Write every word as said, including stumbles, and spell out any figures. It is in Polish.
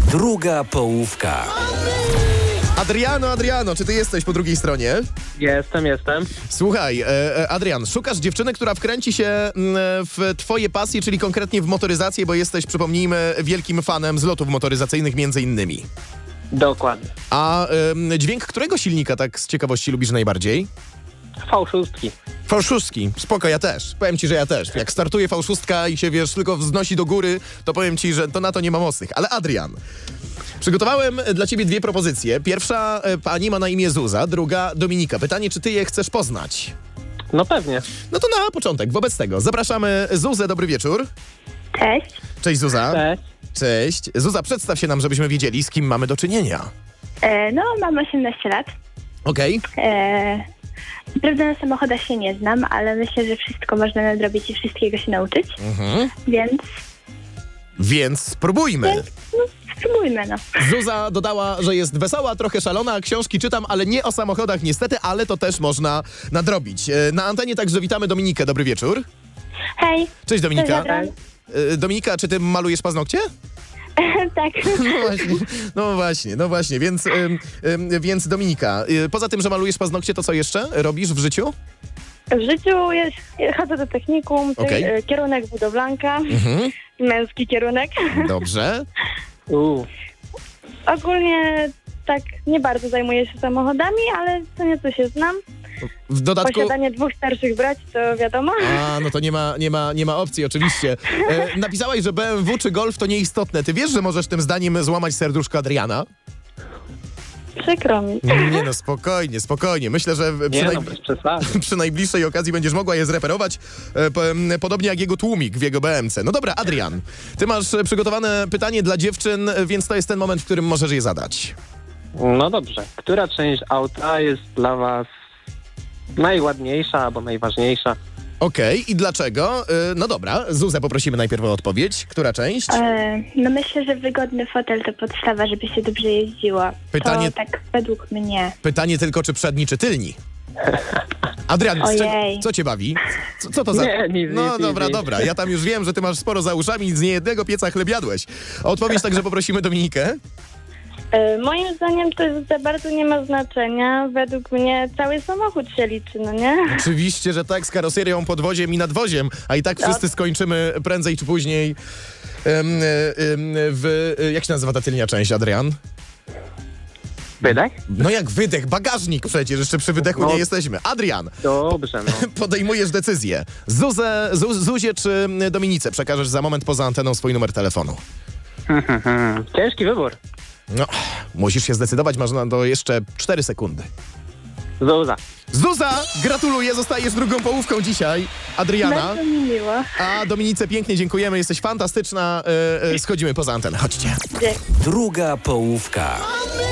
Druga połówka. Adriano, Adriano, czy ty jesteś po drugiej stronie? Jestem, jestem. Słuchaj, e, Adrian, szukasz dziewczyny, która wkręci się mm, w twoje pasje, czyli konkretnie w motoryzację, bo jesteś, przypomnijmy, wielkim fanem zlotów motoryzacyjnych między innymi. Dokładnie. A e, dźwięk którego silnika tak z ciekawości lubisz najbardziej? V sześć. V sześć, spoko, ja też. Powiem ci, że ja też. Jak startuje V sześć i się, wiesz, tylko wznosi do góry, to powiem ci, że to na to nie ma mocnych. Ale Adrian, przygotowałem dla ciebie dwie propozycje. Pierwsza e, pani ma na imię Zuza, druga Dominika. Pytanie, czy ty je chcesz poznać? No pewnie. No to na początek, wobec tego zapraszamy Zuzę, dobry wieczór. Cześć. Cześć Zuza. Cześć. Cześć. Zuza, przedstaw się nam, żebyśmy wiedzieli, z kim mamy do czynienia. E, no, mam osiemnaście lat. Okej. E, Naprawdę na samochodach się nie znam, ale myślę, że wszystko można nadrobić i wszystkiego się nauczyć. Mhm. Więc, Więc spróbujmy. więc no, spróbujmy, no. Zuza dodała, że jest wesoła, trochę szalona, książki czytam, ale nie o samochodach niestety, ale to też można nadrobić. E, Na antenie także witamy Dominikę, dobry wieczór. Hej. Cześć Dominika. Cześć, Adrian. E, Dominika, czy ty malujesz paznokcie? Tak. No właśnie, no właśnie, no właśnie, więc, ym, ym, więc Dominika, y, poza tym, że malujesz paznokcie, to co jeszcze robisz w życiu? W życiu jest, chodzę do technikum, ty- Okej. e, kierunek budowlanka, Mhm, męski kierunek. dobrze. Uuu. Ogólnie tak nie bardzo zajmuję się samochodami, ale co nieco się znam. W dodatku... Posiadanie dwóch starszych braci to wiadomo. A, no to nie ma, nie ma, nie ma opcji, oczywiście. E, napisałaś, że B M W czy Golf to nieistotne. Ty wiesz, że możesz tym zdaniem złamać serduszko Adriana? Przykro mi. Nie no, spokojnie, spokojnie. Myślę, że przy, Nie naj... no, bez przesady. przy najbliższej okazji będziesz mogła je zreperować, e, po, m, podobnie jak jego tłumik w jego B M C. No dobra, Adrian, ty masz e, przygotowane pytanie dla dziewczyn, e, więc to jest ten moment, w którym możesz je zadać. No dobrze. Która część auta jest dla was najładniejsza albo najważniejsza? Okej, i dlaczego? E, no dobra, Zuzę poprosimy najpierw o odpowiedź. Która część? E, no myślę, że wygodny fotel to podstawa, żeby się dobrze jeździło. Pytanie- To tak według mnie. Pytanie tylko, czy przedni, czy tylni? Adrian, z czego, Ojej. co cię bawi? Co, co to za... Nie, nic, No nic, dobra, nic. dobra. Ja tam już wiem, że ty masz sporo za uszami, z niejednego pieca chleb jadłeś. O odpowiedź także poprosimy Dominikę. E, moim zdaniem to za bardzo nie ma znaczenia. Według mnie cały samochód się liczy, no nie? Oczywiście, że tak, z karoserią, podwoziem i nadwoziem, a i tak wszyscy skończymy prędzej czy później em, em, w... Jak się nazywa ta tylnia część, Adrian? Wydech? No jak wydech, bagażnik przecież, jeszcze przy wydechu No. nie jesteśmy. Adrian, Dobrze, no. podejmujesz decyzję. Zuzę, Zu, Zuzie czy Dominice przekażesz za moment poza anteną swój numer telefonu? Ciężki wybór. No, musisz się zdecydować, masz na to jeszcze cztery sekundy. Zuza. Zuza, gratuluję, zostajesz drugą połówką dzisiaj. Adriana, Bardzo mi miło. a Dominice pięknie dziękujemy, jesteś fantastyczna. E, e, schodzimy poza antenę, chodźcie. Druga połówka.